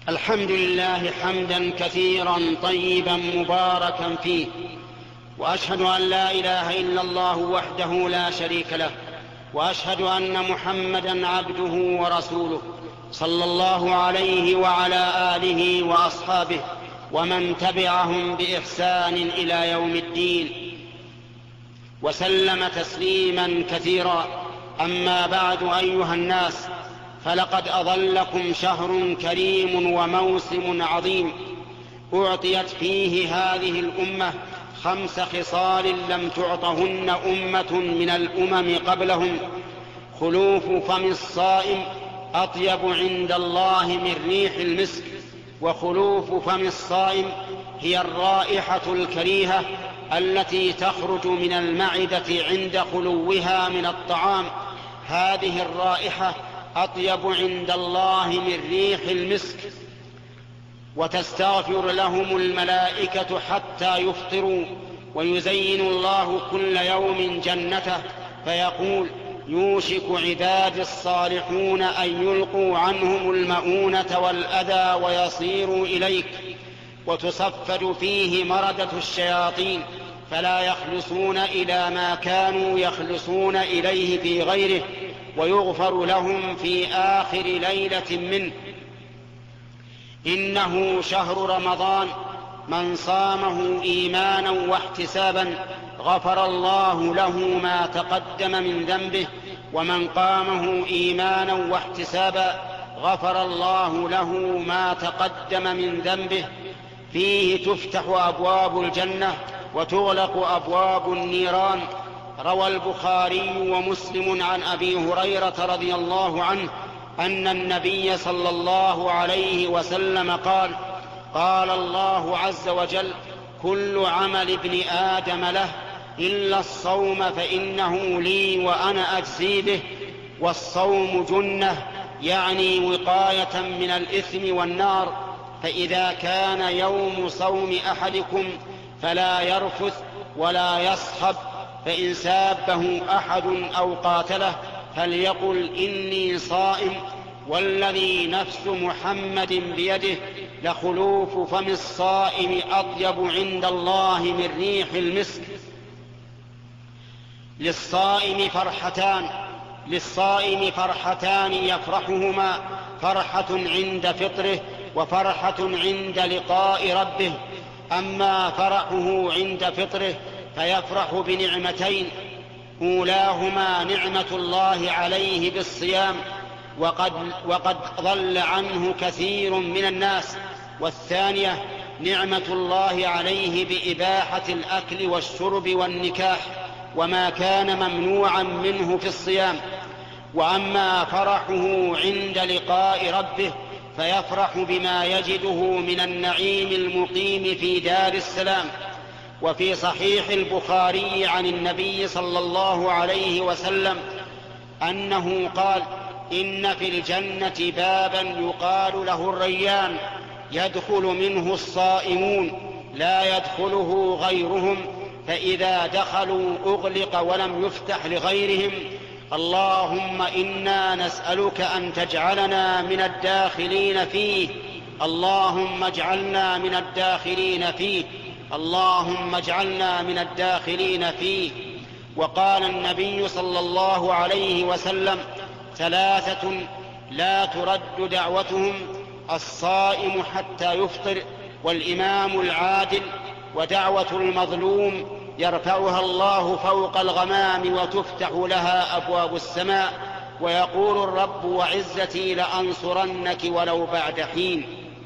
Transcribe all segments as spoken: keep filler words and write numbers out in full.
الحمد لله حمدا كثيرا طيبا مباركا فيه، وأشهد أن لا إله إلا الله وحده لا شريك له، وأشهد أن محمدا عبده ورسوله صلى الله عليه وعلى آله وأصحابه ومن تبعهم بإحسان إلى يوم الدين، وسلم تسليما كثيرا. أما بعد، أيها الناس، فلقد أظلكم شهر كريم وموسم عظيم أعطيت فيه هذه الأمة خمس خصال لم تعطهن أمة من الأمم قبلهم: خلوف فم الصائم أطيب عند الله من ريح المسك. وخلوف فم الصائم هي الرائحة الكريهة التي تخرج من المعدة عند خلوها من الطعام، هذه الرائحة أطيب عند الله من ريح المسك. وتستغفر لهم الملائكة حتى يفطروا، ويزين الله كل يوم جنته فيقول: يوشك عبادي الصالحون أن يلقوا عنهم المؤونة والأذى ويصيروا إليك. وتصفد فيه مردة الشياطين فلا يخلصون إلى ما كانوا يخلصون إليه في غيره، ويغفر لهم في آخر ليلة منه. إنه شهر رمضان، من صامه إيمانا واحتسابا غفر الله له ما تقدم من ذنبه، ومن قامه إيمانا واحتسابا غفر الله له ما تقدم من ذنبه. فيه تفتح أبواب الجنة وتغلق أبواب النيران. روى البخاري ومسلم عن أبي هريرة رضي الله عنه أن النبي صلى الله عليه وسلم قال: قال الله عز وجل: كل عمل ابن آدم له إلا الصوم فإنه لي وأنا أجزي به. والصوم جنة، يعني وقاية من الإثم والنار. فإذا كان يوم صوم أحدكم فلا يرفث ولا يصخب، فإن سابه أحد أو قاتله فليقل: إني صائم، والذي نفس محمد بيده لخلوف فم الصائم أطيب عند الله من ريح المسك. للصائم فرحتان للصائم فرحتان يفرحهما: فرحة عند فطره وفرحة عند لقاء ربه. أما فرحه عند فطره فيفرح بنعمتين: أولاهما نعمة الله عليه بالصيام، وقد, وقد ضل عنه كثير من الناس. والثانية نعمة الله عليه بإباحة الأكل والشرب والنكاح وما كان ممنوعا منه في الصيام. وأما فرحه عند لقاء ربه فيفرح بما يجده من النعيم المقيم في دار السلام. وفي صحيح البخاري عن النبي صلى الله عليه وسلم أنه قال: إن في الجنة بابا يقال له الريان، يدخل منه الصائمون لا يدخله غيرهم، فإذا دخلوا أغلق ولم يفتح لغيرهم. اللهم إنا نسألك أن تجعلنا من الداخلين فيه، اللهم اجعلنا من الداخلين فيه، اللهم اجعلنا من الداخلين فيه. وقال النبي صلى الله عليه وسلم: ثلاثة لا ترد دعوتهم: الصائم حتى يفطر، والإمام العادل، ودعوة المظلوم يرفعها الله فوق الغمام وتفتح لها أبواب السماء، ويقول الرب: وعزتي لأنصرنك ولو بعد حين.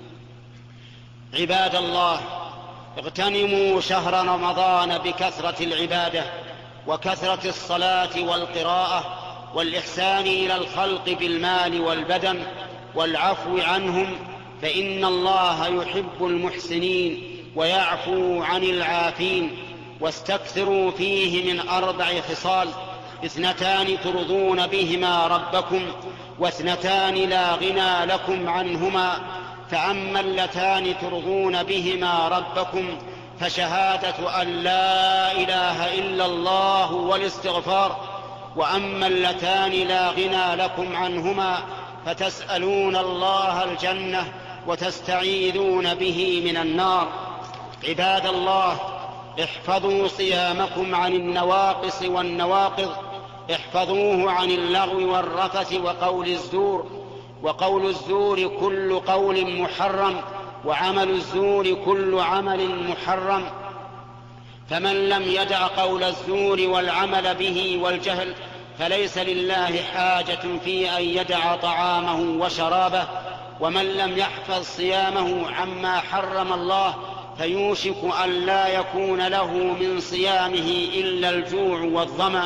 عباد الله، اغتنموا شهر رمضان بكثرة العبادة وكثرة الصلاة والقراءة والإحسان إلى الخلق بالمال والبدن والعفو عنهم، فإن الله يحب المحسنين ويعفو عن العافين. واستكثروا فيه من أربع خصال: اثنتان ترضون بهما ربكم، واثنتان لا غنى لكم عنهما. فأما اللتان ترضون بهما ربكم فشهادة أن لا إله إلا الله والاستغفار. وأما اللتان لا غنى لكم عنهما فتسألون الله الجنة وتستعيذون به من النار. عباد الله، احفظوا صيامكم عن النواقص والنواقض، احفظوه عن اللغو والرفث وقول الزور. وقول الزور كل قول محرم، وعمل الزور كل عمل محرم. فمن لم يدع قول الزور والعمل به والجهل فليس لله حاجة في أن يدع طعامه وشرابه. ومن لم يحفظ صيامه عما حرم الله فيوشك أن لا يكون له من صيامه إلا الجوع والظمأ.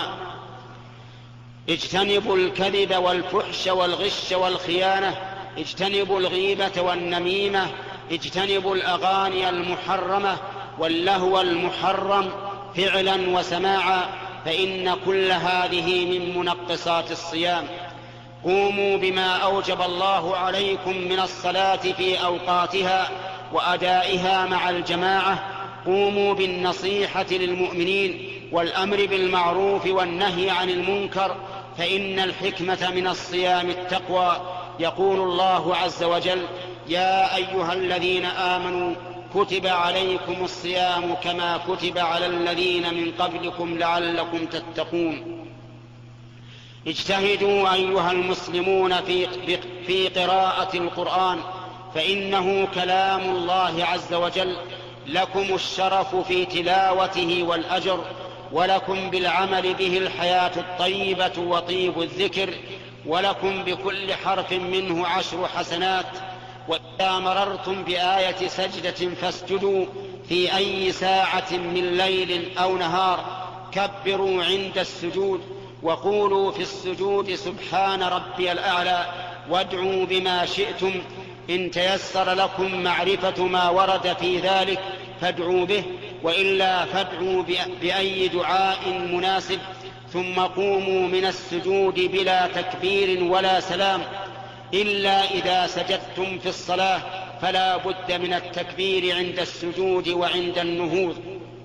اجتنبوا الكذب والفحش والغش والخيانة، اجتنبوا الغيبة والنميمة، اجتنبوا الأغاني المحرمة واللهو المحرم فعلا وسماعا، فإن كل هذه من منقصات الصيام. قوموا بما أوجب الله عليكم من الصلاة في أوقاتها وأدائها مع الجماعة. قوموا بالنصيحة للمؤمنين والأمر بالمعروف والنهي عن المنكر، فإن الحكمة من الصيام التقوى. يقول الله عز وجل: يا أيها الذين آمنوا كتب عليكم الصيام كما كتب على الذين من قبلكم لعلكم تتقون. اجتهدوا أيها المسلمون في, في قراءة القرآن، فإنه كلام الله عز وجل، لكم الشرف في تلاوته والأجر، ولكم بالعمل به الحياة الطيبة وطيب الذكر، ولكم بكل حرف منه عشر حسنات. وإذا مررتم بآية سجدة فاسجدوا في أي ساعة من ليل أو نهار، كبروا عند السجود، وقولوا في السجود سبحان ربي الأعلى، وادعوا بما شئتم. إن تيسر لكم معرفة ما ورد في ذلك فادعوا به، وإلا فادعوا بأي دعاء مناسب. ثم قوموا من السجود بلا تكبير ولا سلام، إلا إذا سجدتم في الصلاة فلا بد من التكبير عند السجود وعند النهوض.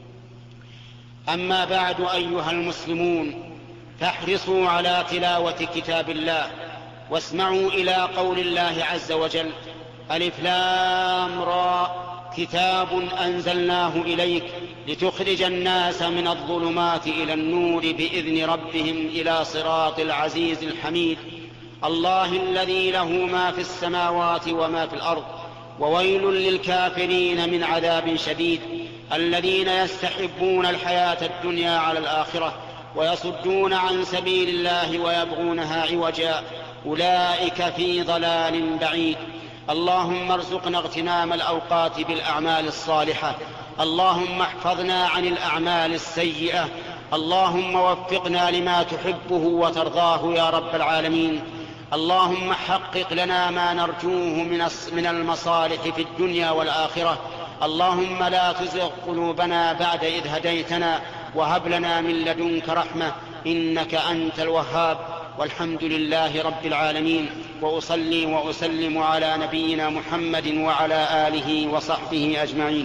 أما بعد أيها المسلمون، فاحرصوا على تلاوة كتاب الله، واسمعوا إلى قول الله عز وجل: ألف لام را، كتاب أنزلناه إليك لتخرج الناس من الظلمات إلى النور بإذن ربهم إلى صراط العزيز الحميد. الله الذي له ما في السماوات وما في الأرض، وويل للكافرين من عذاب شديد. الذين يستحبون الحياة الدنيا على الآخرة ويصدون عن سبيل الله ويبغونها عوجا، أولئك في ضلال بعيد. اللهم ارزقنا اغتنام الأوقات بالأعمال الصالحة، اللهم احفظنا عن الأعمال السيئة، اللهم وفقنا لما تحبه وترضاه يا رب العالمين. اللهم حقق لنا ما نرجوه من المصالح في الدنيا والآخرة. اللهم لا تزغ قلوبنا بعد إذ هديتنا، وهب لنا من لدنك رحمة إنك أنت الوهاب. والحمد لله رب العالمين، وأصلي وأسلم على نبينا محمد وعلى آله وصحبه أجمعين.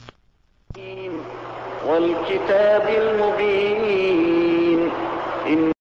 والكتاب المبين.